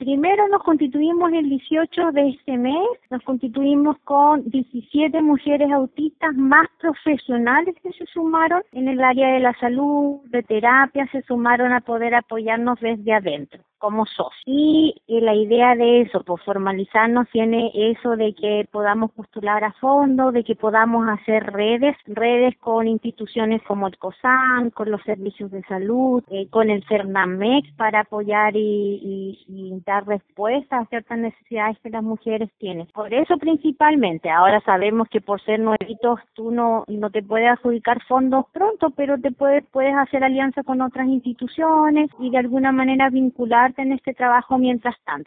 Primero nos constituimos el 18 de este mes, nos constituimos con 17 mujeres autistas más profesionales que se sumaron en el área de la salud, de terapia, se sumaron a poder apoyarnos desde adentro como socios. Y la idea de eso, pues formalizarnos, tiene eso de que podamos postular a fondo, de que podamos hacer redes con instituciones como el COSAN, con los servicios de salud, con el CERNAMEX para apoyar y dar respuesta a ciertas necesidades que las mujeres tienen. Por eso principalmente, ahora sabemos que por ser nuevitos tú no te puedes adjudicar fondos pronto, pero te puedes hacer alianza con otras instituciones y de alguna manera vincular en este trabajo mientras tanto.